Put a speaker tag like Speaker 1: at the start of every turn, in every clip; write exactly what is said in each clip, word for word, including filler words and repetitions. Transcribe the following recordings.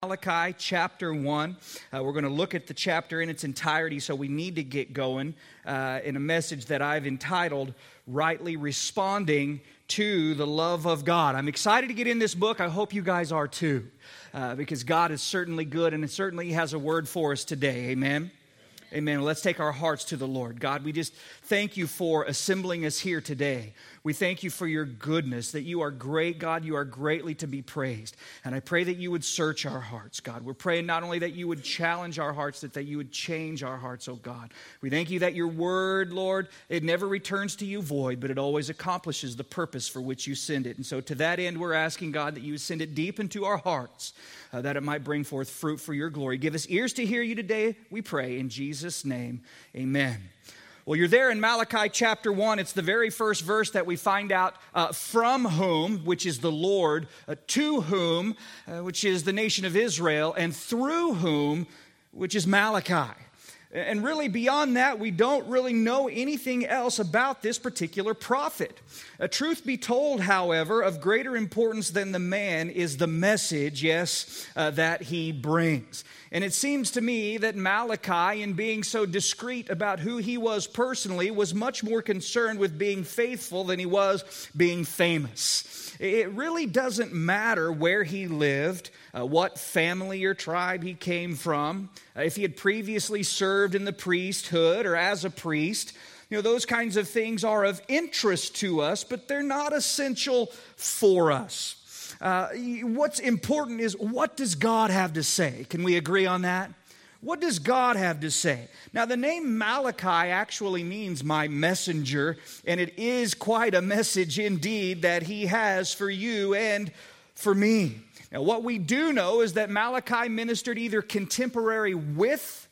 Speaker 1: Malachi chapter one. Uh, we're going to look at the chapter in its entirety, so we need to get going uh, in a message that I've entitled, Rightly Responding to the Love of God. I'm excited to get in this book. I hope you guys are too, uh, because God is certainly good, and it certainly has a word for us today. Amen? Amen. Let's take our hearts to the Lord. God, we just thank you for assembling us here today. We thank you for your goodness, that you are great, God. You are greatly to be praised. And I pray that you would search our hearts, God. We're praying not only that you would challenge our hearts, but that you would change our hearts, oh God. We thank you that your word, Lord, it never returns to you void, but it always accomplishes the purpose for which you send it. And so to that end, we're asking, God, that you would send it deep into our hearts, uh, that it might bring forth fruit for your glory. Give us ears to hear you today, we pray. In Jesus' name, amen. Well, you're there in Malachi chapter one. It's the very first verse that we find out uh, from whom, which is the Lord, uh, to whom, uh, which is the nation of Israel, and through whom, which is Malachi. And really beyond that, we don't really know anything else about this particular prophet. Uh, truth be told, however, of greater importance than the man is the message, yes, uh, that he brings. And it seems to me that Malachi, in being so discreet about who he was personally, was much more concerned with being faithful than he was being famous. It really doesn't matter where he lived, uh, what family or tribe he came from, uh, if he had previously served in the priesthood or as a priest. You know, those kinds of things are of interest to us, but they're not essential for us. Uh, what's important is, what does God have to say? Can we agree on that? What does God have to say? Now, the name Malachi actually means my messenger, and it is quite a message indeed that he has for you and for me. Now, what we do know is that Malachi ministered either contemporary with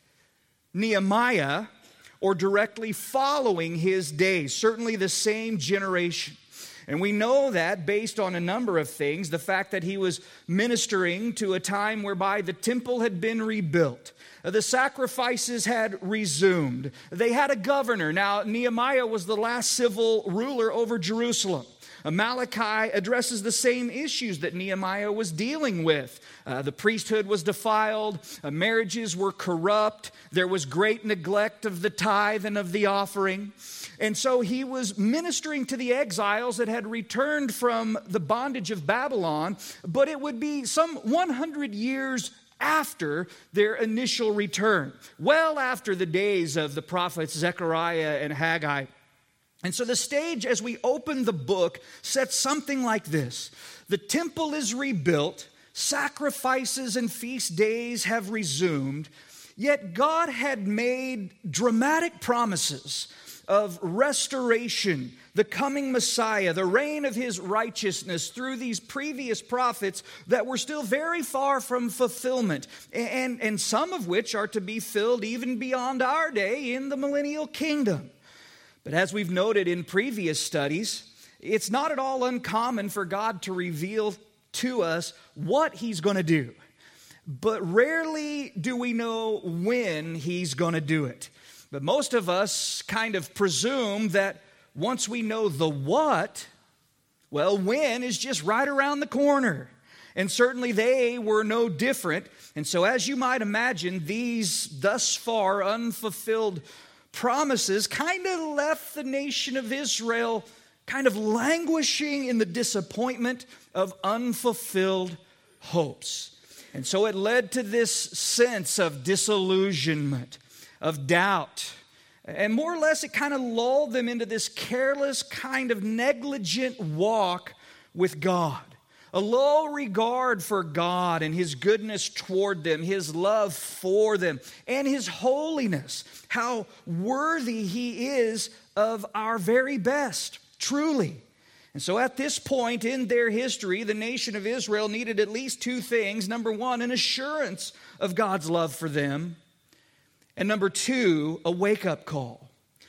Speaker 1: Nehemiah or directly following his days, certainly the same generation. And we know that based on a number of things, the fact that he was ministering to a time whereby the temple had been rebuilt. The sacrifices had resumed. They had a governor. Now, Nehemiah was the last civil ruler over Jerusalem. Malachi addresses the same issues that Nehemiah was dealing with. Uh, the priesthood was defiled. Uh, marriages were corrupt. There was great neglect of the tithe and of the offering. And so he was ministering to the exiles that had returned from the bondage of Babylon, but it would be some one hundred years after their initial return, well after the days of the prophets Zechariah and Haggai. And so the stage, as we open the book, sets something like this. The temple is rebuilt, sacrifices and feast days have resumed, yet God had made dramatic promises of restoration, the coming Messiah, the reign of his righteousness through these previous prophets that were still very far from fulfillment, and, and some of which are to be filled even beyond our day in the millennial kingdom. But as we've noted in previous studies, it's not at all uncommon for God to reveal to us what he's going to do. But rarely do we know when he's going to do it. But most of us kind of presume that once we know the what, well, when is just right around the corner. And certainly they were no different. And so as you might imagine, these thus far unfulfilled promises kind of left the nation of Israel kind of languishing in the disappointment of unfulfilled hopes. And so it led to this sense of disillusionment, of doubt. And more or less it kind of lulled them into this careless kind of negligent walk with God. A low regard for God and his goodness toward them, his love for them, and his holiness. How worthy he is of our very best, truly. And so at this point in their history, the nation of Israel needed at least two things. Number one, an assurance of God's love for them. And number two, a wake-up call.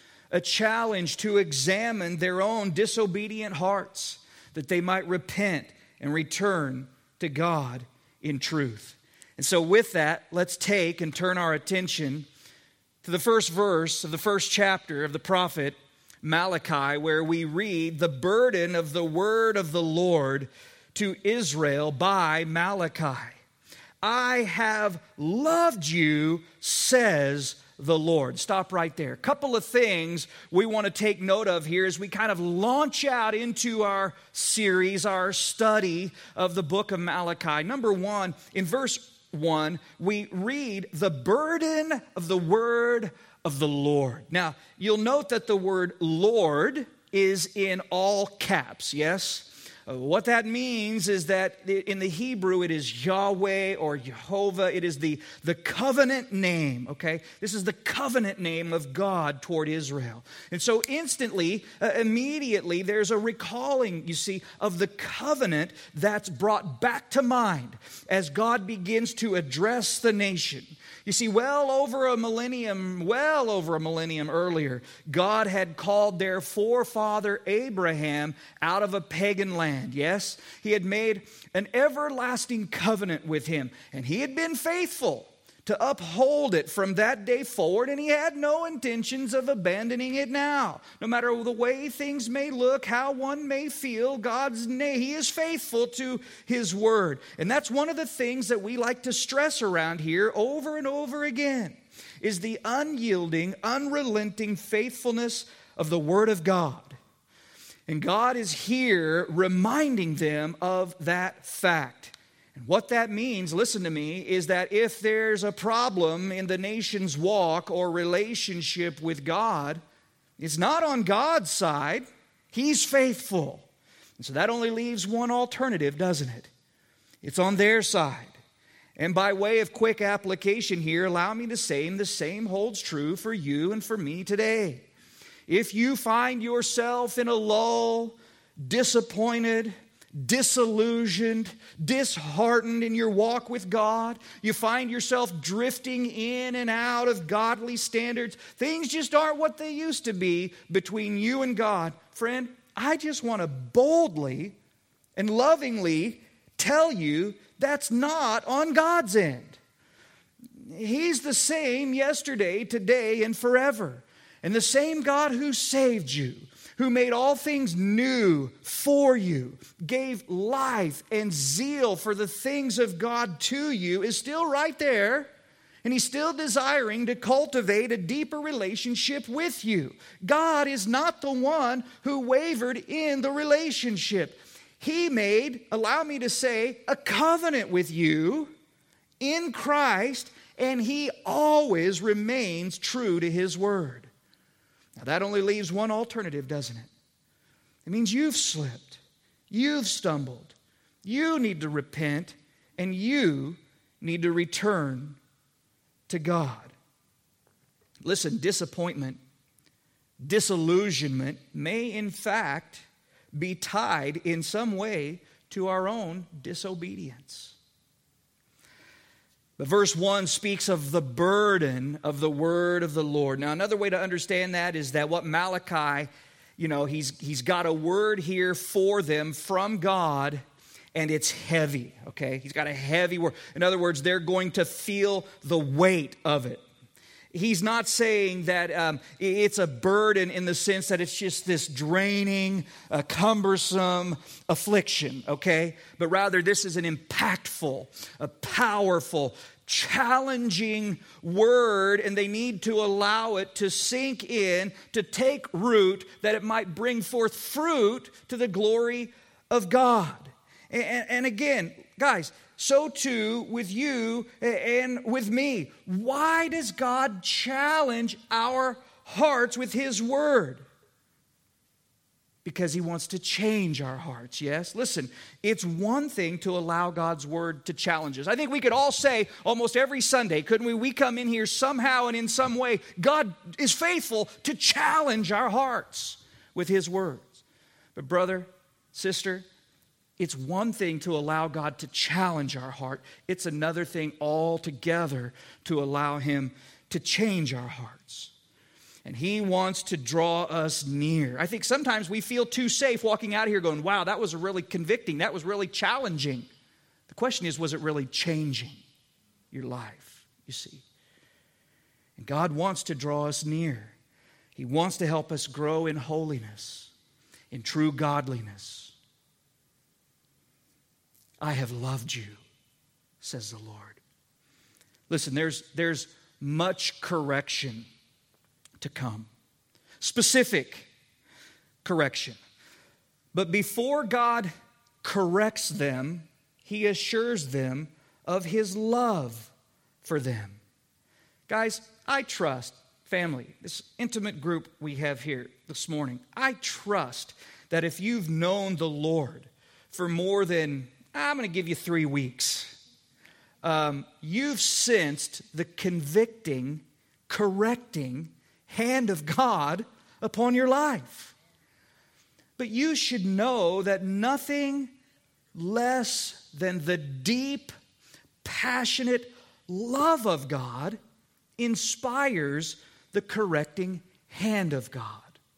Speaker 1: A challenge to examine their own disobedient hearts, that they might repent and return to God in truth. And so with that, let's take and turn our attention to the first verse of the first chapter of the prophet Malachi, where we read the burden of the word of the Lord to Israel by Malachi. I have loved you, says the Lord. Stop right there. A couple of things we want to take note of here as we kind of launch out into our series, our study of the book of Malachi. Number one, in verse one, we read the burden of the word of the Lord. Now, you'll note that the word Lord is in all caps, yes? What that means is that in the Hebrew, it is Yahweh or Jehovah. It is the, the covenant name, okay? This is the covenant name of God toward Israel. And so instantly, uh, immediately, there's a recalling, you see, of the covenant that's brought back to mind as God begins to address the nation. You see, well over a millennium, well over a millennium earlier, God had called their forefather Abraham out of a pagan land, yes? He had made an everlasting covenant with him, and he had been faithful to uphold it from that day forward, and he had no intentions of abandoning it now. No matter the way things may look, how one may feel, God's name, he is faithful to his word. And that's one of the things that we like to stress around here over and over again, is the unyielding, unrelenting faithfulness of the word of God. And God is here reminding them of that fact. And what that means, listen to me, is that if there's a problem in the nation's walk or relationship with God, it's not on God's side. He's faithful. And so that only leaves one alternative, doesn't it? It's on their side. And by way of quick application here, allow me to say the same holds true for you and for me today. If you find yourself in a lull, disappointed, disillusioned, disheartened in your walk with God, you find yourself drifting in and out of godly standards, things just aren't what they used to be between you and God. Friend, I just want to boldly and lovingly tell you that's not on God's end. He's the same yesterday, today, and forever. And the same God who saved you, who made all things new for you, gave life and zeal for the things of God to you, is still right there, and he's still desiring to cultivate a deeper relationship with you. God is not the one who wavered in the relationship. He made, allow me to say, a covenant with you in Christ, and he always remains true to his word. Now, that only leaves one alternative, doesn't it? It means you've slipped, you've stumbled, you need to repent, and you need to return to God. Listen, disappointment, disillusionment may in fact be tied in some way to our own disobedience. But verse one speaks of the burden of the word of the Lord. Now, another way to understand that is that what Malachi, you know, he's, he's got a word here for them from God, and it's heavy, okay? He's got a heavy word. In other words, they're going to feel the weight of it. He's not saying that um, it's a burden in the sense that it's just this draining, uh, cumbersome affliction, okay? But rather, this is an impactful, a powerful, challenging word, and they need to allow it to sink in, to take root, that it might bring forth fruit to the glory of God. And, and again, guys, so too with you and with me. Why does God challenge our hearts with his word? Because he wants to change our hearts, yes? Listen, it's one thing to allow God's word to challenge us. I think we could all say almost every Sunday, couldn't we? We come in here somehow and in some way, God is faithful to challenge our hearts with his words. But brother, sister, it's one thing to allow God to challenge our heart. It's another thing altogether to allow him to change our hearts. And he wants to draw us near. I think sometimes we feel too safe walking out of here going, wow, that was really convicting. That was really challenging. The question is, was it really changing your life? You see. And God wants to draw us near. He wants to help us grow in holiness, in true godliness. I have loved you, says the Lord. Listen, there's, there's much correction to come. Specific correction. But before God corrects them, He assures them of His love for them. Guys, I trust, family, this intimate group we have here this morning, I trust that if you've known the Lord for more than, I'm going to give you three weeks, um, you've sensed the convicting, correcting hand of God upon your life. But you should know that nothing less than the deep, passionate love of God inspires the correcting hand of God.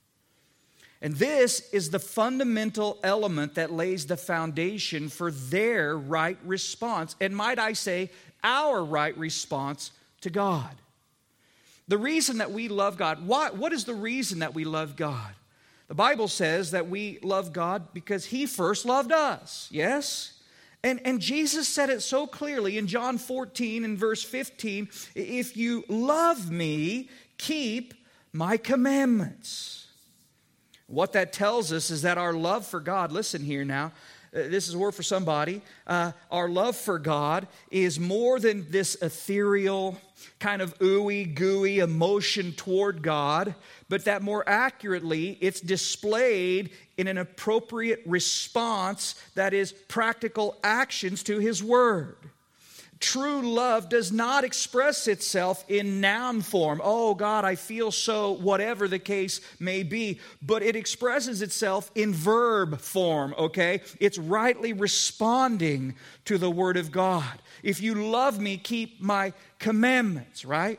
Speaker 1: And this is the fundamental element that lays the foundation for their right response, and might I say, our right response to God. The reason that we love God, why, what is the reason that we love God? The Bible says that we love God because He first loved us, yes? And, and Jesus said it so clearly in John fourteen and verse fifteen, if you love me, keep my commandments. What that tells us is that our love for God, listen here now, this is a word for somebody. Uh, our love for God is more than this ethereal, kind of ooey gooey emotion toward God, but that more accurately, it's displayed in an appropriate response that is practical actions to His Word. True love does not express itself in noun form. Oh, God, I feel so, whatever the case may be. But it expresses itself in verb form, okay? It's rightly responding to the Word of God. If you love me, keep my commandments, right?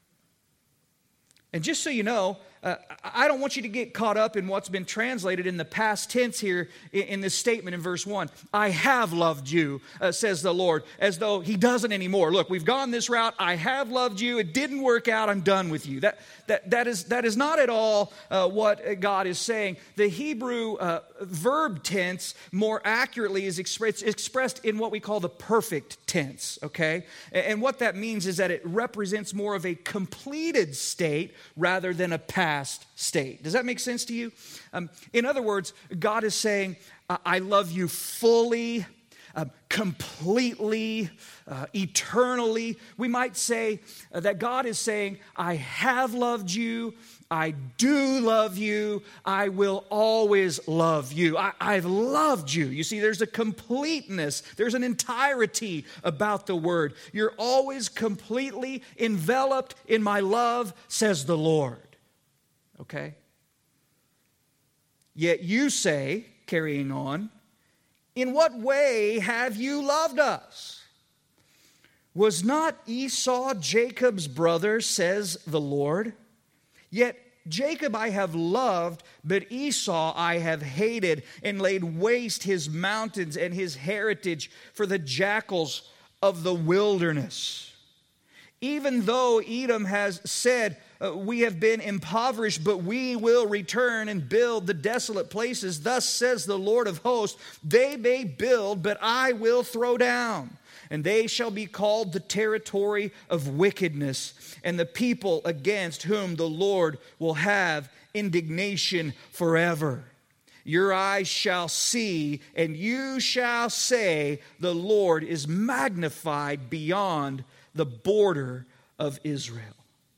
Speaker 1: And just so you know, Uh, I don't want you to get caught up in what's been translated in the past tense here in, in this statement in verse one. I have loved you, uh, says the Lord, as though He doesn't anymore. Look, we've gone this route. I have loved you. It didn't work out. I'm done with you. That, that, that, is, that is not at all uh, what God is saying. The Hebrew uh, verb tense more accurately is expressed, expressed in what we call the perfect tense, okay? And, and what that means is that it represents more of a completed state rather than a past state. Does that make sense to you? Um, in other words, God is saying, I love you fully, uh, completely, uh, eternally. We might say uh, that God is saying, I have loved you, I do love you, I will always love you. I, I've loved you. You see, there's a completeness, there's an entirety about the word. You're always completely enveloped in my love, says the Lord. Okay? Yet you say, carrying on, in what way have you loved us? Was not Esau Jacob's brother, says the Lord? Yet Jacob I have loved, but Esau I have hated, and laid waste his mountains and his heritage for the jackals of the wilderness. Even though Edom has said, Uh, we have been impoverished, but we will return and build the desolate places. Thus says the Lord of hosts, they may build, but I will throw down. And they shall be called the territory of wickedness, and the people against whom the Lord will have indignation forever. Your eyes shall see, and you shall say, the Lord is magnified beyond the border of Israel.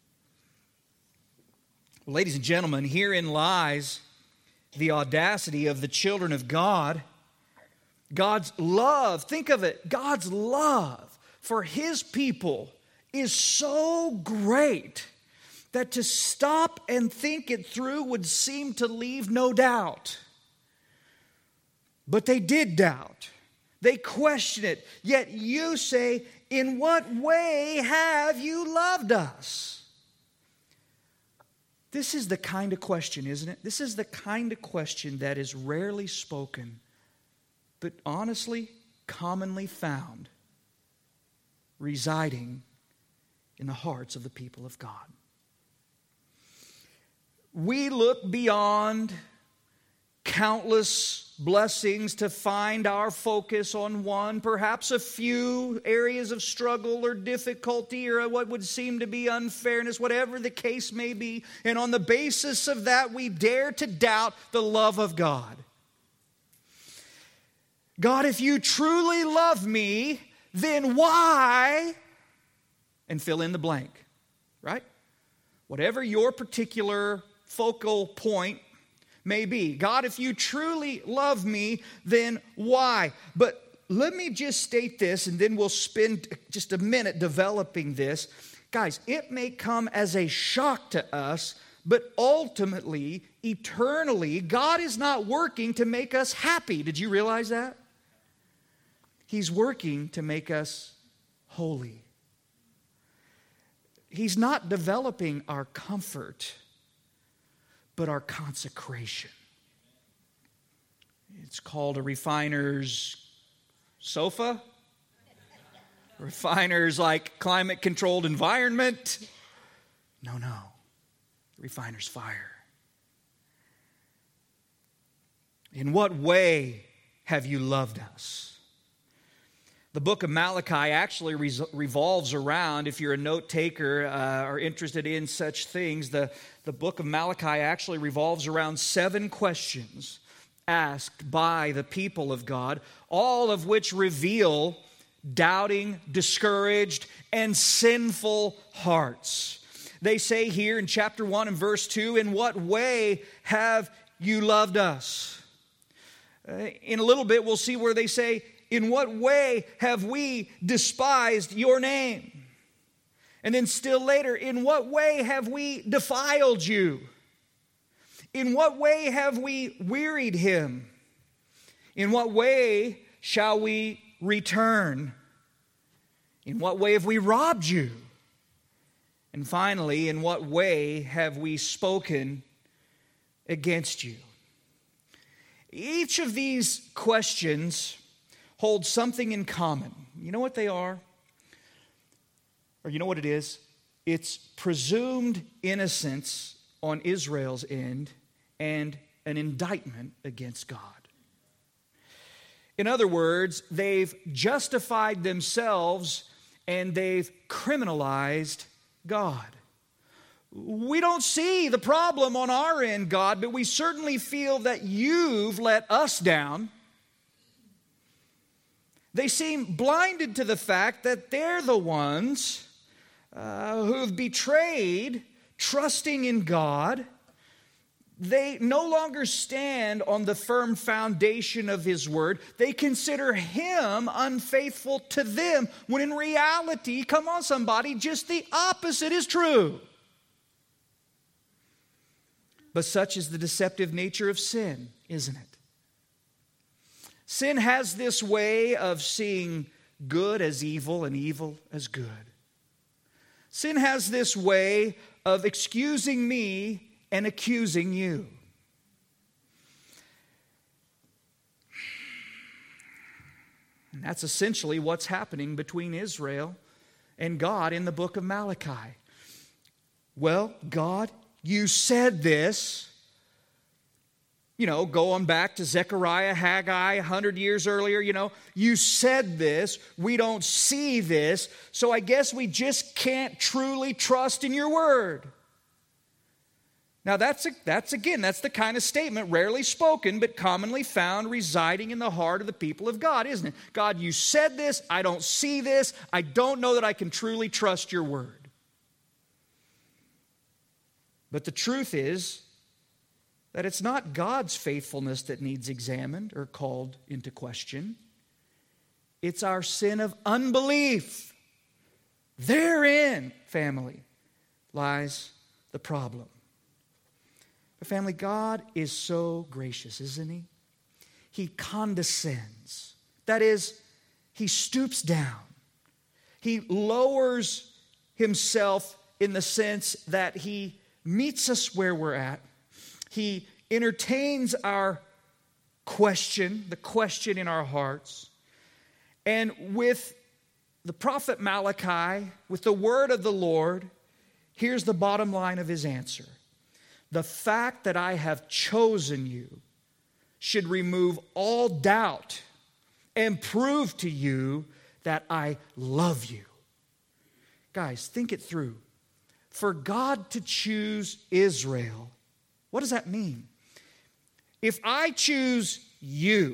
Speaker 1: Ladies and gentlemen, herein lies the audacity of the children of God. God's love, think of it, God's love for His people is so great that to stop and think it through would seem to leave no doubt. But they did doubt. They question it. Yet you say, in what way have you loved us? This is the kind of question, isn't it? This is the kind of question that is rarely spoken, but honestly, commonly found, residing in the hearts of the people of God. We look beyond countless blessings to find our focus on one, perhaps a few areas of struggle or difficulty or what would seem to be unfairness, whatever the case may be. And on the basis of that, we dare to doubt the love of God. God, if you truly love me, then why? And fill in the blank, right? Whatever your particular focal point may be. God, if you truly love me, then why? But let me just state this, and then we'll spend just a minute developing this. Guys, it may come as a shock to us, but ultimately, eternally, God is not working to make us happy. Did you realize that? He's working to make us holy. He's not developing our comfort, but our consecration. It's called a refiner's sofa. Refiner's like climate-controlled environment. No, no. Refiner's fire. In what way have you loved us? The book of Malachi actually revolves around, if you're a note taker uh, or interested in such things, the, the book of Malachi actually revolves around seven questions asked by the people of God, all of which reveal doubting, discouraged, and sinful hearts. They say here in chapter one and verse two, in what way have you loved us? Uh, in a little bit, we'll see where they say, in what way have we despised your name? And then still later, in what way have we defiled you? In what way have we wearied him? In what way shall we return? In what way have we robbed you? And finally, in what way have we spoken against you? Each of these questions hold something in common. You know what they are? Or you know what it is? It's presumed innocence on Israel's end and an indictment against God. In other words, they've justified themselves and they've criminalized God. We don't see the problem on our end, God, but we certainly feel that you've let us down. They seem blinded to the fact that they're the ones uh, who have betrayed trusting in God. They no longer stand on the firm foundation of His Word. They consider Him unfaithful to them, when in reality, come on somebody, just the opposite is true. But such is the deceptive nature of sin, isn't it? Sin has this way of seeing good as evil and evil as good. Sin has this way of excusing me and accusing you. And that's essentially what's happening between Israel and God in the book of Malachi. Well, God, you said this. You know, going back to Zechariah, Haggai, a hundred years earlier, you know, you said this, we don't see this, so I guess we just can't truly trust in your word. Now that's, a, that's again, that's the kind of statement rarely spoken, but commonly found residing in the heart of the people of God, isn't it? God, you said this, I don't see this, I don't know that I can truly trust your word. But the truth is, that it's not God's faithfulness that needs examined or called into question. It's our sin of unbelief. Therein, family, lies the problem. But family, God is so gracious, isn't He? He condescends. That is, He stoops down. He lowers Himself in the sense that He meets us where we're at. He entertains our question, the question in our hearts. And with the prophet Malachi, with the word of the Lord, here's the bottom line of his answer. The fact that I have chosen you should remove all doubt and prove to you that I love you. Guys, think it through. For God to choose Israel, what does that mean? If I choose you,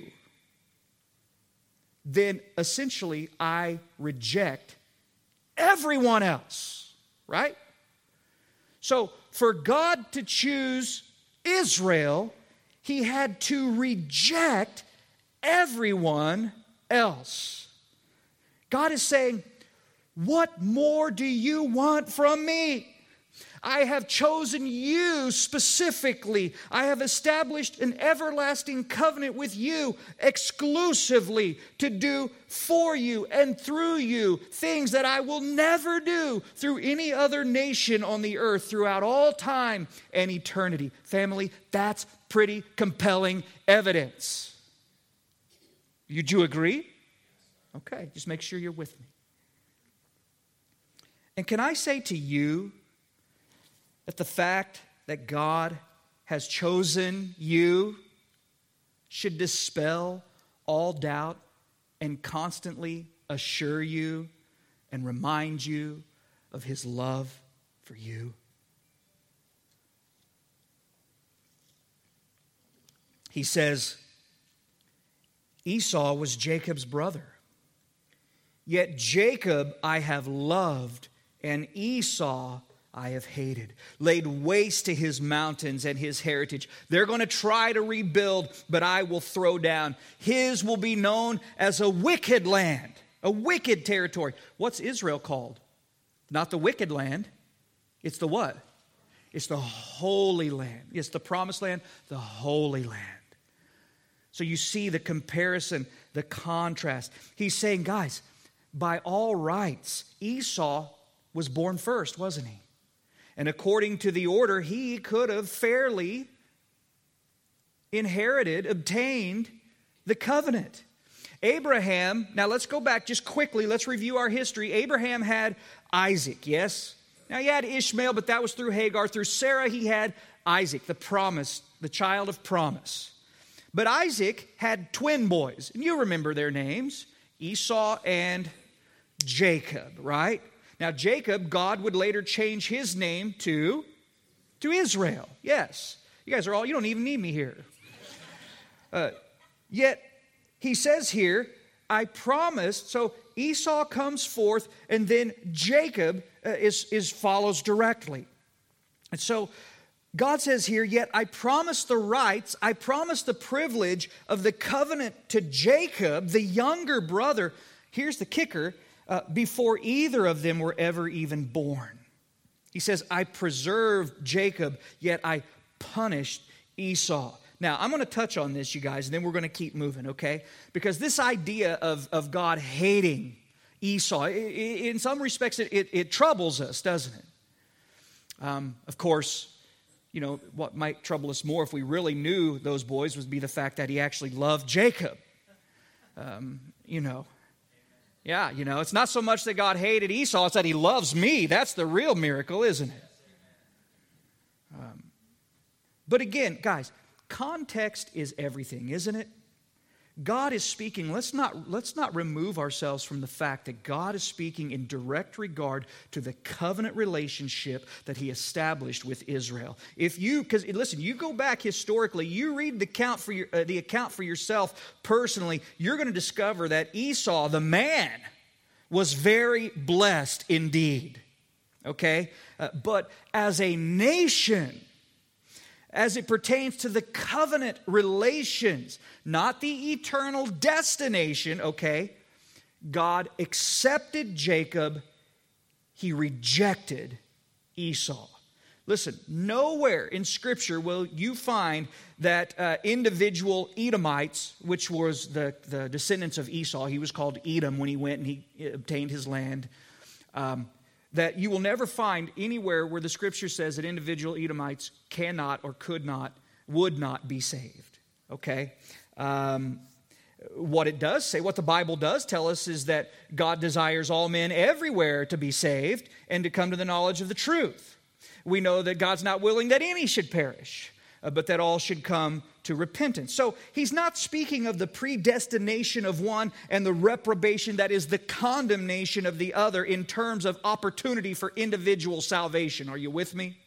Speaker 1: then essentially I reject everyone else, right? So for God to choose Israel, He had to reject everyone else. God is saying, what more do you want from me? I have chosen you specifically. I have established an everlasting covenant with you exclusively to do for you and through you things that I will never do through any other nation on the earth throughout all time and eternity. Family, that's pretty compelling evidence. Would you agree? Okay, just make sure you're with me. And can I say to you that the fact that God has chosen you should dispel all doubt and constantly assure you and remind you of His love for you? He says, Esau was Jacob's brother. Yet Jacob I have loved, and Esau I have hated, laid waste to his mountains and his heritage. They're going to try to rebuild, but I will throw down. His will be known as a wicked land, a wicked territory. What's Israel called? Not the wicked land. It's the what? It's the holy land. It's the promised land, the holy land. So you see the comparison, the contrast. He's saying, guys, by all rights, Esau was born first, wasn't he? And according to the order, he could have fairly inherited, obtained the covenant. Abraham, now let's go back just quickly. Let's review our history. Abraham had Isaac, yes? Now he had Ishmael, but that was through Hagar. Through Sarah, he had Isaac, the promise, the child of promise. But Isaac had twin boys, and you remember their names, Esau and Jacob, right? Now, Jacob, God would later change his name to, to Israel. Yes. You guys are all, you don't even need me here. Uh, yet, he says here, I promised, so Esau comes forth, and then Jacob uh, is, is follows directly. And so, God says here, yet I promised the rights, I promised the privilege of the covenant to Jacob, the younger brother. Here's the kicker. Uh, before either of them were ever even born. He says, I preserved Jacob, yet I punished Esau. Now, I'm going to touch on this, you guys, and then we're going to keep moving, okay? Because this idea of, of God hating Esau, it, it, in some respects, it, it, it troubles us, doesn't it? Um, of course, you know, what might trouble us more if we really knew those boys would be the fact that he actually loved Jacob. Um, you know. Yeah, you know, it's not so much that God hated Esau, it's that He loves me. That's the real miracle, isn't it? Um, but again, guys, context is everything, isn't it? God is speaking. Let's not, let's not remove ourselves from the fact that God is speaking in direct regard to the covenant relationship that He established with Israel. If you, because listen, you go back historically, you read the account for your, uh, the account for yourself personally, you're going to discover that Esau, the man, was very blessed indeed. Okay, uh, but as a nation, as it pertains to the covenant relations, not the eternal destination, okay? God accepted Jacob, He rejected Esau. Listen, nowhere in Scripture will you find that uh, individual Edomites, which was the, the descendants of Esau, he was called Edom when he went and he obtained his land, um, that you will never find anywhere where the Scripture says that individual Edomites cannot or could not, would not be saved, okay? Um, what it does say, what the Bible does tell us is that God desires all men everywhere to be saved and to come to the knowledge of the truth. We know that God's not willing that any should perish, uh, but that all should come to repentance. So he's not speaking of the predestination of one and the reprobation that is the condemnation of the other in terms of opportunity for individual salvation. Are you with me?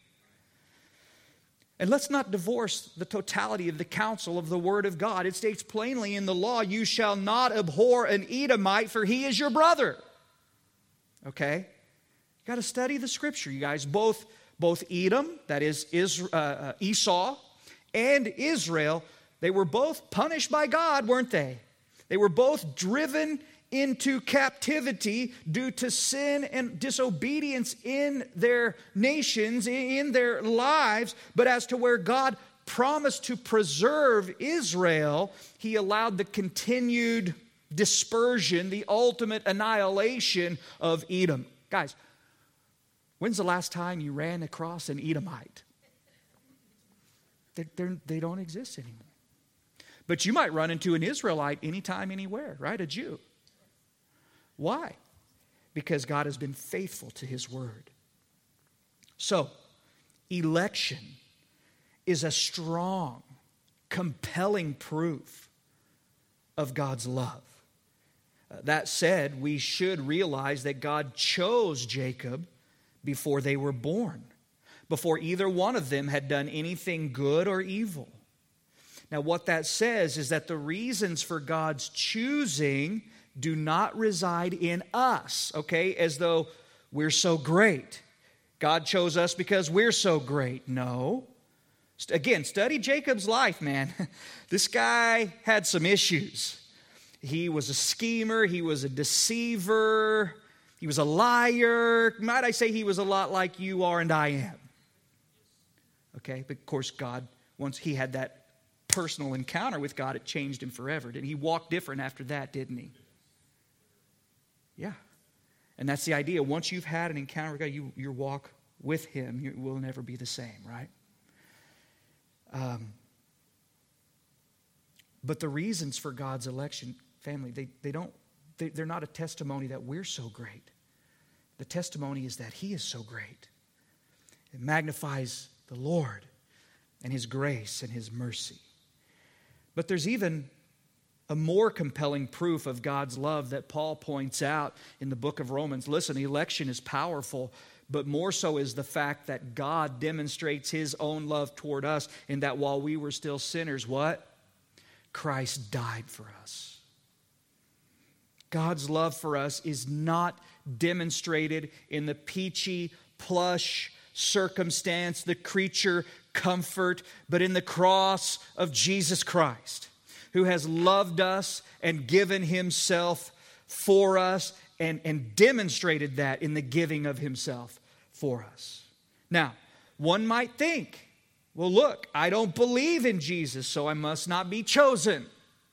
Speaker 1: And let's not divorce the totality of the counsel of the Word of God. It states plainly in the law, you shall not abhor an Edomite, for he is your brother. Okay? You got to study the Scripture, you guys. Both, both Edom, that is Israel, uh, Esau, and Israel, they were both punished by God, weren't they? They were both driven into captivity due to sin and disobedience in their nations, in their lives. But as to where God promised to preserve Israel, He allowed the continued dispersion, the ultimate annihilation of Edom. Guys, when's the last time you ran across an Edomite? They're, they're, they don't exist anymore. But you might run into an Israelite anytime, anywhere, right? A Jew. Why? Because God has been faithful to His word. So, election is a strong, compelling proof of God's love. Uh, that said, we should realize that God chose Jacob before they were born, before either one of them had done anything good or evil. Now, what that says is that the reasons for God's choosing do not reside in us, okay, as though we're so great. God chose us because we're so great. No. Again, study Jacob's life, man. This guy had some issues. He was a schemer. He was a deceiver. He was a liar. Might I say he was a lot like you are and I am. Okay, but of course God, once he had that personal encounter with God, it changed him forever. Didn't he? He walked different after that, didn't he? Yeah. And that's the idea. Once you've had an encounter with God, you, your walk with Him you will never be the same, right? Um, but the reasons for God's election, family, they, they don't, they, they're not a testimony that we're so great. The testimony is that He is so great. It magnifies the Lord and His grace and His mercy. But there's even a more compelling proof of God's love that Paul points out in the book of Romans. Listen, election is powerful, but more so is the fact that God demonstrates His own love toward us in that while we were still sinners, what? Christ died for us. God's love for us is not demonstrated in the peachy, plush circumstance, the creature comfort, but in the cross of Jesus Christ, who has loved us and given Himself for us and, and demonstrated that in the giving of Himself for us. Now, one might think, well, look, I don't believe in Jesus, so I must not be chosen.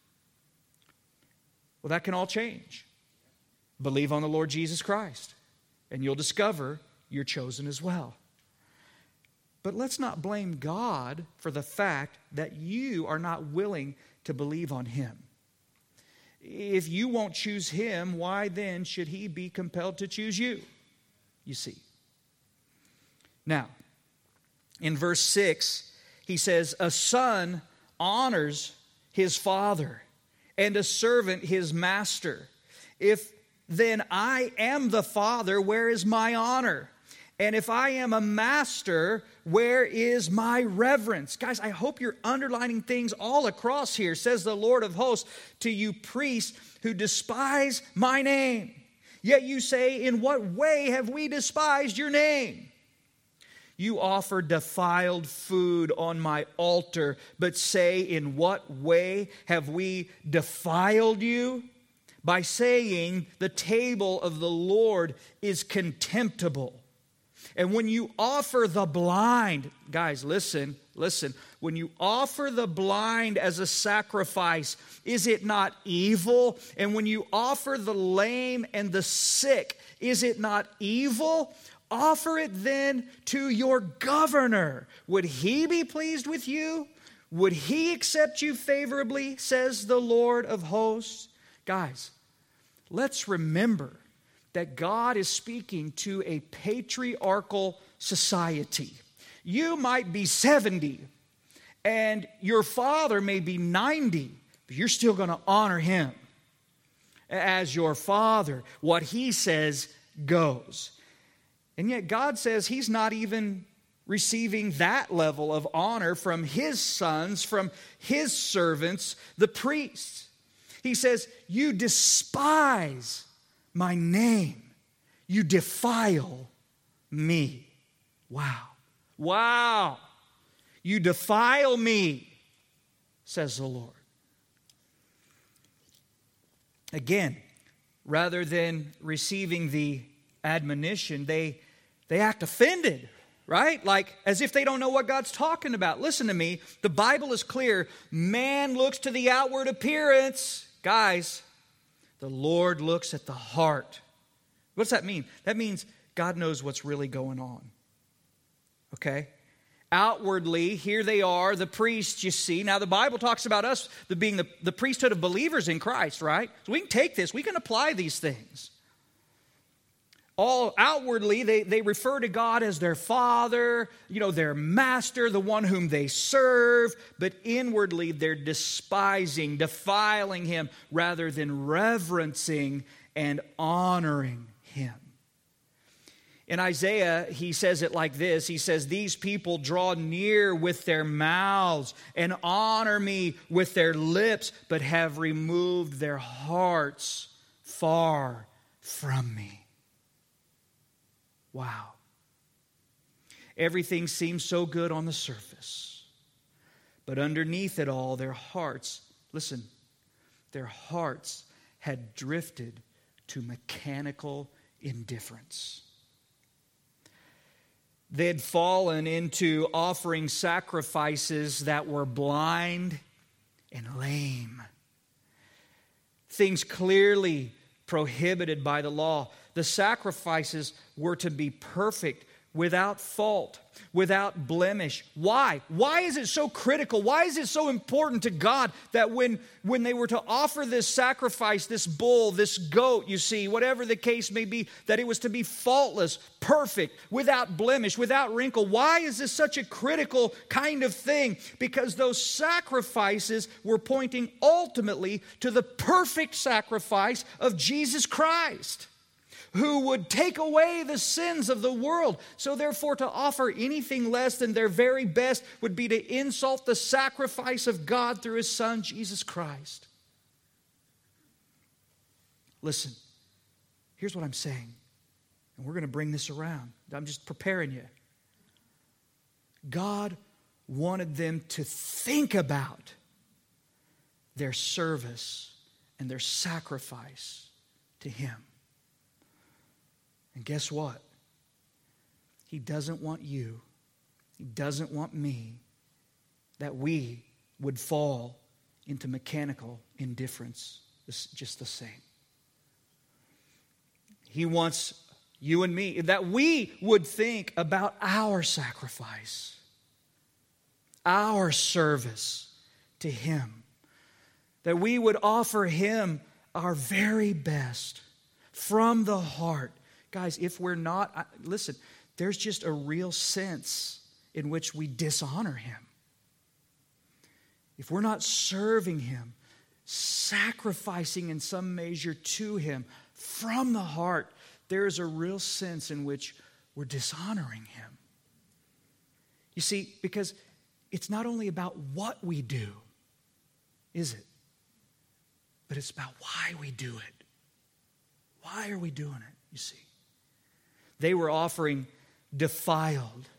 Speaker 1: Well, that can all change. Believe on the Lord Jesus Christ, and you'll discover you're chosen as well. But let's not blame God for the fact that you are not willing to believe on Him. If you won't choose Him, why then should He be compelled to choose you? You see. Now, in verse six, he says, a son honors his father, and a servant his master. If then I am the father, where is my honor? And if I am a master, where is my reverence? Guys, I hope you're underlining things all across here. Says the Lord of hosts, to you priests who despise my name. Yet you say, in what way have we despised your name? You offer defiled food on my altar, but say, in what way have we defiled you? By saying, the table of the Lord is contemptible. And when you offer the blind, guys, listen, listen. When you offer the blind as a sacrifice, is it not evil? And when you offer the lame and the sick, is it not evil? Offer it then to your governor. Would he be pleased with you? Would he accept you favorably, says the Lord of hosts? Guys, let's remember that God is speaking to a patriarchal society. You might be seventy And your father may be ninety, but you're still going to honor him as your father. What he says goes. And yet God says he's not even receiving that level of honor from his sons, from his servants, the priests. He says, you despise my name. You defile me. Wow. Wow. You defile me, says the Lord. Again, rather than receiving the admonition, they, they act offended, right? Like as if they don't know what God's talking about. Listen to me. The Bible is clear. Man looks to the outward appearance. Guys, the Lord looks at the heart. What's that mean? That means God knows what's really going on. Okay? Outwardly, here they are, the priests, you see. Now, the Bible talks about us the being the, the priesthood of believers in Christ, right? So we can take this, we can apply these things. All outwardly, they, they refer to God as their Father, you know, their Master, the one whom they serve. But inwardly, they're despising, defiling Him, rather than reverencing and honoring Him. In Isaiah, he says it like this. He says, these people draw near with their mouths and honor me with their lips, but have removed their hearts far from me. Wow. Everything seems so good on the surface. But underneath it all, their hearts, listen, their hearts had drifted to mechanical indifference. They had fallen into offering sacrifices that were blind and lame. Things clearly prohibited by the law. The sacrifices were to be perfect, without fault, without blemish. Why? Why is it so critical? Why is it so important to God that when, when they were to offer this sacrifice, this bull, this goat, you see, whatever the case may be, that it was to be faultless, perfect, without blemish, without wrinkle? Why is this such a critical kind of thing? Because those sacrifices were pointing ultimately to the perfect sacrifice of Jesus Christ, who would take away the sins of the world. So therefore, to offer anything less than their very best would be to insult the sacrifice of God through His Son, Jesus Christ. Listen, here's what I'm saying, and we're going to bring this around. I'm just preparing you. God wanted them to think about their service and their sacrifice to Him. And guess what? He doesn't want you, He doesn't want me, that we would fall into mechanical indifference just the same. He wants you and me, that we would think about our sacrifice, our service to Him, that we would offer Him our very best from the heart. Guys, if we're not, listen, there's just a real sense in which we dishonor Him. If we're not serving Him, sacrificing in some measure to Him from the heart, there is a real sense in which we're dishonoring Him. You see, because it's not only about what we do, is it? But it's about why we do it. Why are we doing it, you see? They were offering defiled,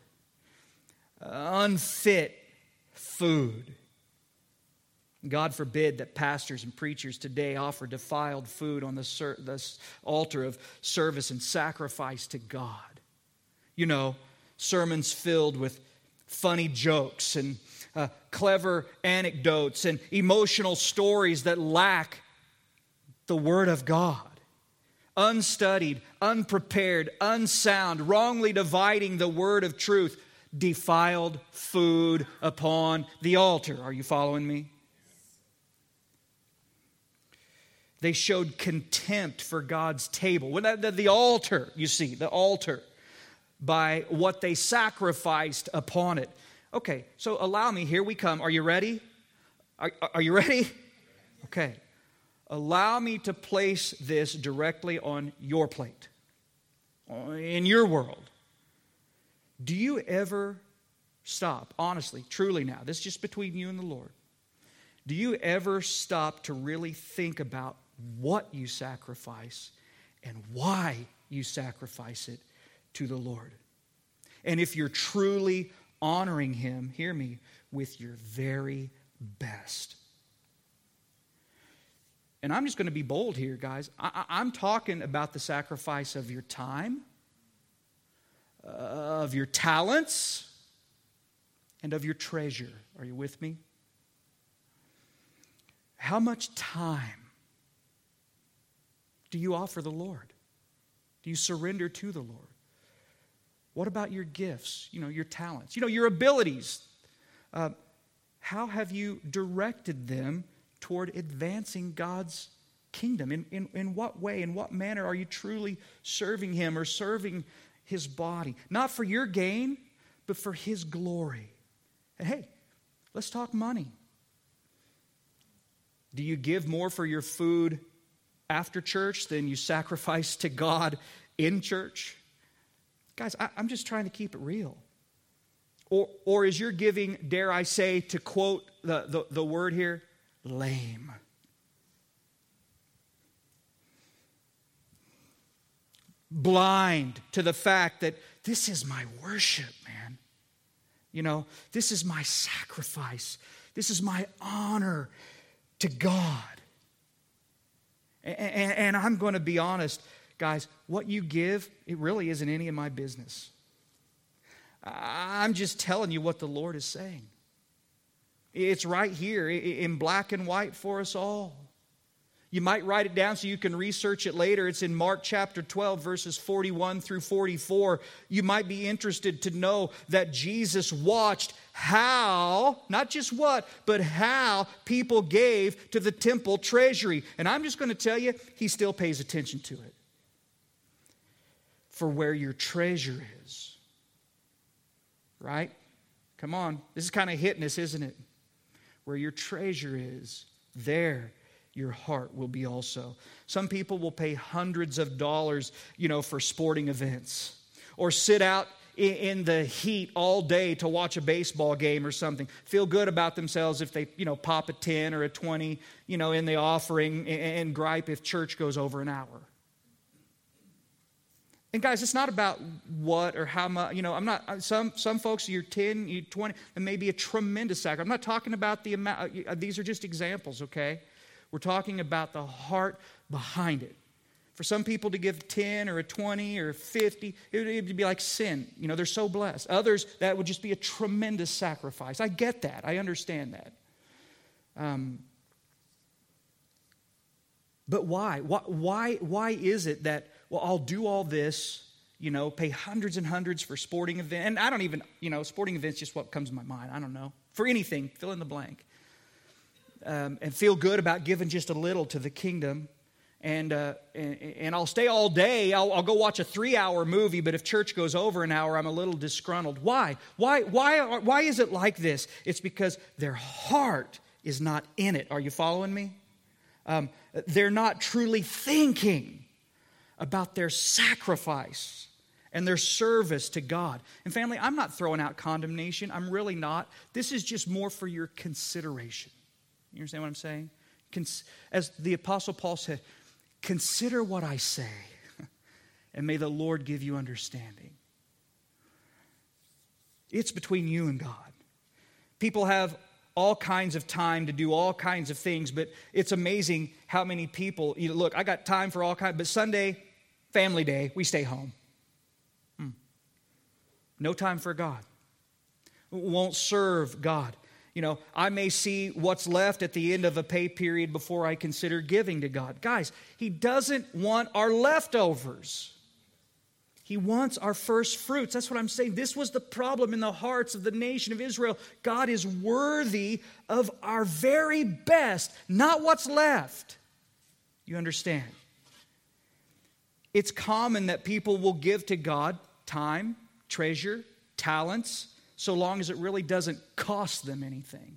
Speaker 1: unfit food. God forbid that pastors and preachers today offer defiled food on the, ser- the altar of service and sacrifice to God. You know, sermons filled with funny jokes and uh, clever anecdotes and emotional stories that lack the Word of God. Unstudied, unprepared, unsound, wrongly dividing the word of truth, defiled food upon the altar. Are you following me? They showed contempt for God's table. The altar, you see, the altar, by what they sacrificed upon it. Okay, so allow me, here we come. Are you ready? Are, are you ready? Okay. Allow me to place this directly on your plate, in your world. Do you ever stop, honestly, truly now, this is just between you and the Lord. Do you ever stop to really think about what you sacrifice and why you sacrifice it to the Lord? And if you're truly honoring Him, hear me, with your very best. And I'm just going to be bold here, guys. I, I'm talking about the sacrifice of your time, uh, of your talents, and of your treasure. Are you with me? How much time do you offer the Lord? Do you surrender to the Lord? What about your gifts, you know, your talents, you know, your abilities? Uh, how have you directed them toward advancing God's kingdom? In, in, in what way, in what manner are you truly serving Him or serving His body? Not for your gain, but for His glory. And hey, let's talk money. Do you give more for your food after church than you sacrifice to God in church? Guys, I, I'm just trying to keep it real. Or, or is your giving, dare I say, to quote the, the, the word here, lame? Blind to the fact that this is my worship, man. You know, this is my sacrifice. This is my honor to God. And, and, and I'm going to be honest, guys, what you give, it really isn't any of my business. I'm just telling you what the Lord is saying. It's right here in black and white for us all. You might write it down so you can research it later. It's in Mark chapter twelve, verses forty-one through forty-four. You might be interested to know that Jesus watched how, not just what, but how people gave to the temple treasury. And I'm just going to tell you, He still pays attention to it. For where your treasure is, right? Come on. This is kind of hitting us, isn't it? Where your treasure is, there your heart will be also. Some people will pay hundreds of dollars, you know, for sporting events, or sit out in the heat all day to watch a baseball game or something. Feel good about themselves if they, you know, pop a ten or a twenty, you know, in the offering, and gripe if church goes over an hour. And guys, it's not about what or how much, you know, I'm not, some some folks, you're ten, you're twenty, it may be a tremendous sacrifice. I'm not talking about the amount, these are just examples, okay? We're talking about the heart behind it. For some people to give ten or a twenty or fifty, it would be like sin. You know, they're so blessed. Others, that would just be a tremendous sacrifice. I get that. I understand that. Um, but why? Why, why? Why is it that, well, I'll do all this, you know, pay hundreds and hundreds for sporting events. And I don't even, you know, sporting events just what comes to my mind. I don't know. For anything, fill in the blank. Um, and feel good about giving just a little to the kingdom. And uh, and, and I'll stay all day. I'll, I'll go watch a three-hour movie, but if church goes over an hour, I'm a little disgruntled. Why? Why? Why? Why is it like this? It's because their heart is not in it. Are you following me? Um, they're not truly thinking about their sacrifice and their service to God. And family, I'm not throwing out condemnation. I'm really not. This is just more for your consideration. You understand what I'm saying? As the Apostle Paul said, consider what I say, and may the Lord give you understanding. It's between you and God. People have all kinds of time to do all kinds of things, but it's amazing how many people, you know, look, I got time for all kinds, but Sunday, family day, we stay home. Hmm. No time for God. Won't serve God. You know, I may see what's left at the end of a pay period before I consider giving to God. Guys, He doesn't want our leftovers. He wants our first fruits. That's what I'm saying. This was the problem in the hearts of the nation of Israel. God is worthy of our very best, not what's left. You understand? It's common that people will give to God time, treasure, talents, so long as it really doesn't cost them anything.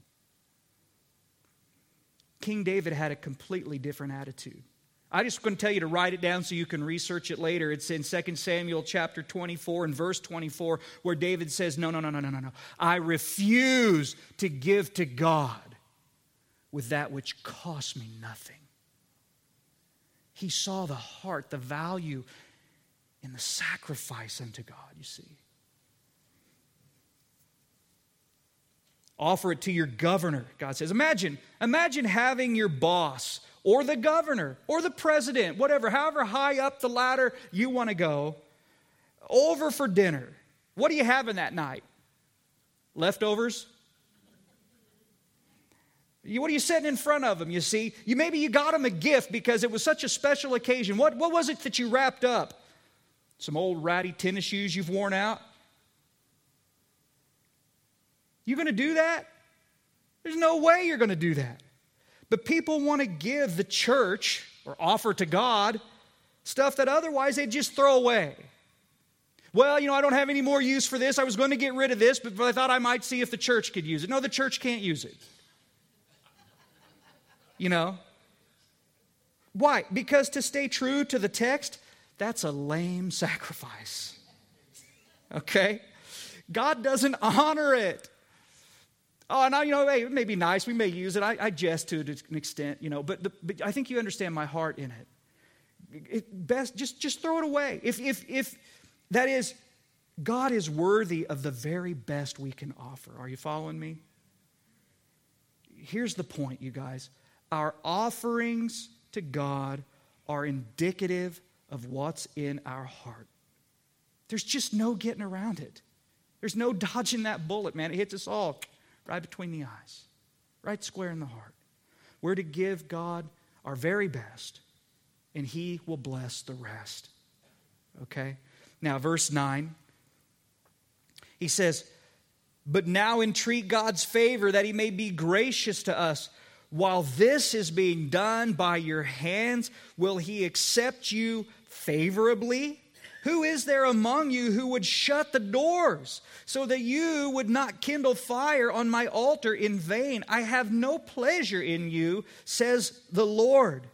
Speaker 1: King David had a completely different attitude. I just going to tell you to write it down so you can research it later. It's in Second Samuel chapter twenty-four and verse twenty-four where David says, no, no, no, no, no, no, no. I refuse to give to God with that which costs me nothing. He saw the heart, the value in the sacrifice unto God, you see. Offer it to your governor, God says. Imagine, imagine having your boss or the governor or the president, whatever, however high up the ladder you want to go, over for dinner. What are you having that night? Leftovers? You, what are you setting in front of them, you see? You, maybe you got them a gift because it was such a special occasion. What, what was it that you wrapped up? Some old ratty tennis shoes you've worn out? You going to do that? There's no way you're going to do that. But people want to give the church or offer to God stuff that otherwise they'd just throw away. Well, you know, I don't have any more use for this. I was going to get rid of this, but I thought I might see if the church could use it. No, the church can't use it. You know? Why? Because to stay true to the text, that's a lame sacrifice. Okay? God doesn't honor it. Oh, now, you know, hey, it may be nice. We may use it. I, I jest to an extent, you know, but, the, but I think you understand my heart in it. It best, just, just throw it away. If, if, if, that is, God is worthy of the very best we can offer. Are you following me? Here's the point, you guys. Our offerings to God are indicative of what's in our heart. There's just no getting around it. There's no dodging that bullet, man. It hits us all right between the eyes, right square in the heart. We're to give God our very best, and He will bless the rest. Okay? Now, verse nine, he says, but now entreat God's favor that He may be gracious to us. While this is being done by your hands, will He accept you favorably? Who is there among you who would shut the doors so that you would not kindle fire on my altar in vain? I have no pleasure in you, says the Lord.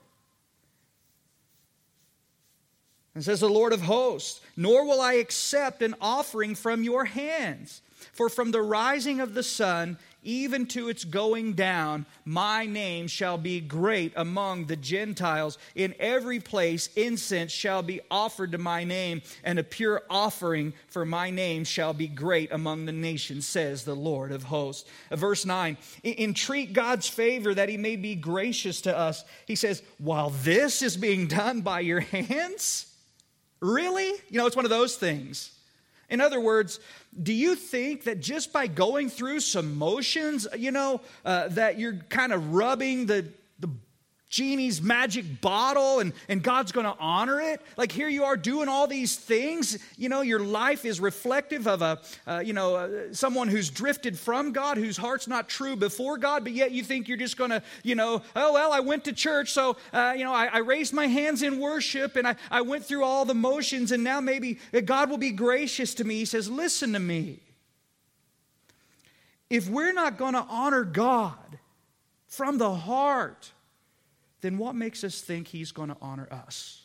Speaker 1: And says the Lord of hosts, nor will I accept an offering from your hands. For from the rising of the sun even to its going down, my name shall be great among the Gentiles. In every place incense shall be offered to my name, and a pure offering for my name shall be great among the nations, says the Lord of hosts. Verse nine, entreat God's favor that He may be gracious to us. He says, while this is being done by your hands? Really? You know, it's one of those things. In other words, do you think that just by going through some motions, you know, uh, that you're kind of rubbing the, the genie's magic bottle and, and God's going to honor it? Like here you are doing all these things. You know, your life is reflective of a, uh, you know, uh, someone who's drifted from God, whose heart's not true before God, but yet you think you're just going to, you know, oh, well, I went to church, so, uh, you know, I, I raised my hands in worship and I, I went through all the motions and now maybe God will be gracious to me. He says, listen to me. If we're not going to honor God from the heart, then what makes us think He's going to honor us?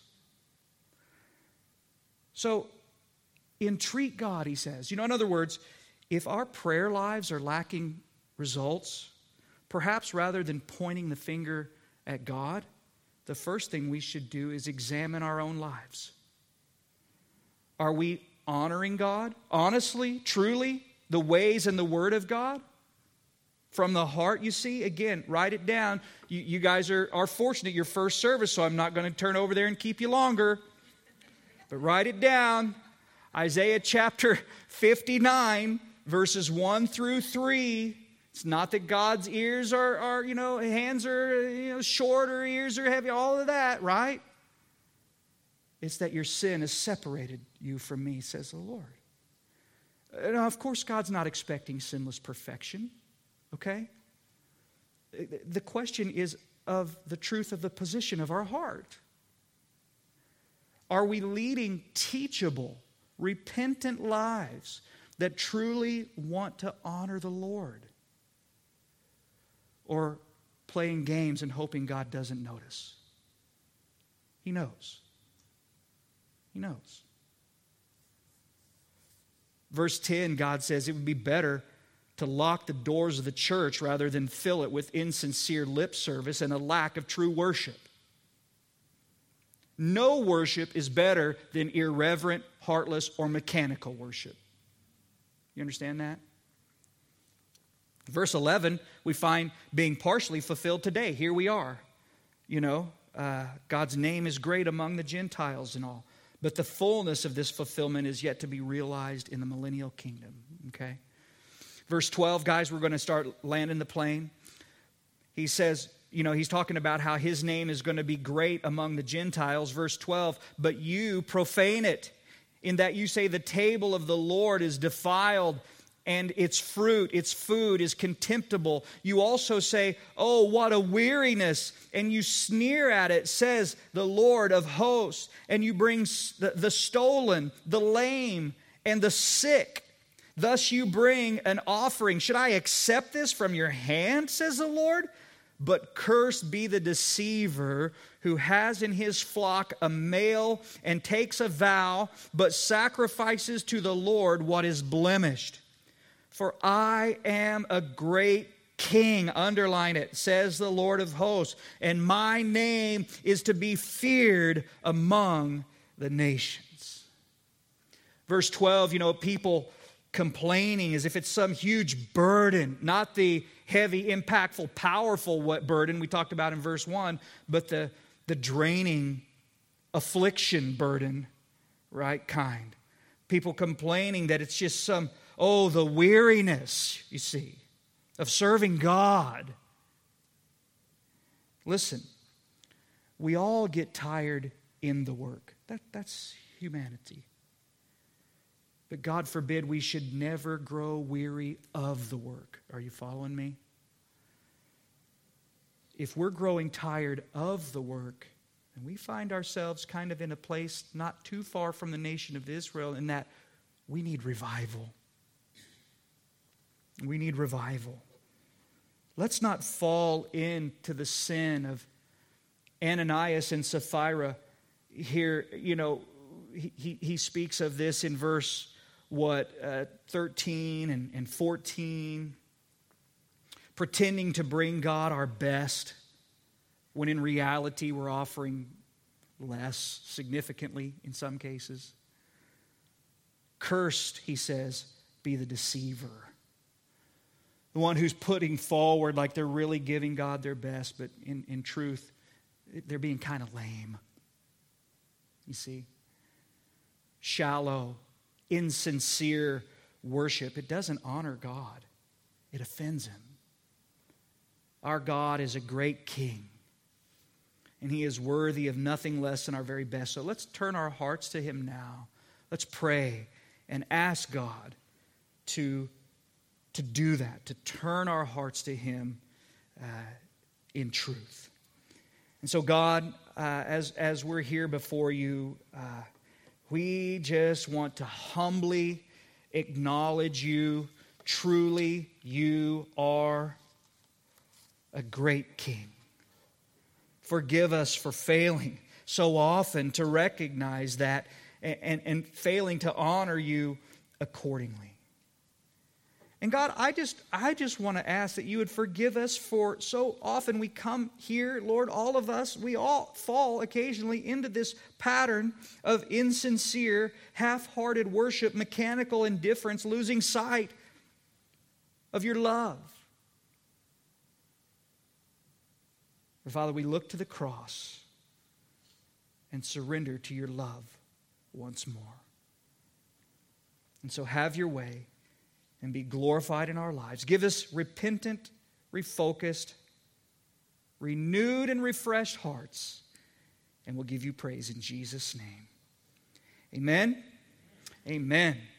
Speaker 1: So, entreat God, he says. You know, in other words, if our prayer lives are lacking results, perhaps rather than pointing the finger at God, the first thing we should do is examine our own lives. Are we honoring God honestly, truly, the ways and the Word of God? From the heart, you see, again, write it down. You, you guys are, are fortunate, your first service, so I'm not going to turn over there and keep you longer. But write it down. Isaiah chapter fifty-nine, verses one through three. It's not that God's ears are, are you know, hands are you know, short or ears are heavy, all of that, right? It's that your sin has separated you from me, says the Lord. Now, of course, God's not expecting sinless perfection. Okay? The question is of the truth of the position of our heart. Are we leading teachable, repentant lives that truly want to honor the Lord? Or playing games and hoping God doesn't notice? He knows. He knows. Verse ten, God says it would be better to lock the doors of the church rather than fill it with insincere lip service and a lack of true worship. No worship is better than irreverent, heartless, or mechanical worship. You understand that? Verse eleven, we find being partially fulfilled today. Here we are. You know, uh, God's name is great among the Gentiles and all. But the fullness of this fulfillment is yet to be realized in the millennial kingdom. Okay? Verse twelve, guys, we're going to start landing the plane. He says, you know, he's talking about how his name is going to be great among the Gentiles. Verse twelve, but you profane it, in that you say the table of the Lord is defiled, and its fruit, its food is contemptible. You also say, oh, what a weariness. And you sneer at it, says the Lord of hosts. And you bring the, the stolen, the lame, and the sick. Thus you bring an offering. Should I accept this from your hand, says the Lord? But cursed be the deceiver who has in his flock a male and takes a vow, but sacrifices to the Lord what is blemished. For I am a great king, underline it, says the Lord of hosts, and my name is to be feared among the nations. Verse twelve, you know, people complaining as if it's some huge burden, not the heavy, impactful, powerful burden we talked about in verse one, but the, the draining affliction burden, right, kind. People complaining that it's just some, oh, the weariness, you see, of serving God. Listen, we all get tired in the work. That, that's humanity. But God forbid we should never grow weary of the work. Are you following me? If we're growing tired of the work, and we find ourselves kind of in a place not too far from the nation of Israel in that we need revival. We need revival. Let's not fall into the sin of Ananias and Sapphira. Here, you know, he, he, he speaks of this in verse, what, uh, thirteen and, and fourteen. Pretending to bring God our best, when in reality we're offering less, significantly in some cases. Cursed, he says, be the deceiver. The one who's putting forward like they're really giving God their best, but in, in truth, they're being kind of lame. You see? Shallow, insincere worship. It doesn't honor God. It offends Him. Our God is a great King, and He is worthy of nothing less than our very best. So let's turn our hearts to Him now. Let's pray and ask God to to do that, to turn our hearts to Him uh, in truth. And so, God, uh, as, as we're here before You, uh, we just want to humbly acknowledge You. Truly, You are a great King. Forgive us for failing so often to recognize that and, and, and failing to honor You accordingly. And God, I just I just want to ask that You would forgive us for so often we come here, Lord, all of us, we all fall occasionally into this pattern of insincere, half-hearted worship, mechanical indifference, losing sight of Your love. Father, we look to the cross and surrender to Your love once more. And so have Your way and be glorified in our lives. Give us repentant, refocused, renewed and refreshed hearts, and we'll give You praise in Jesus' name. Amen. Amen.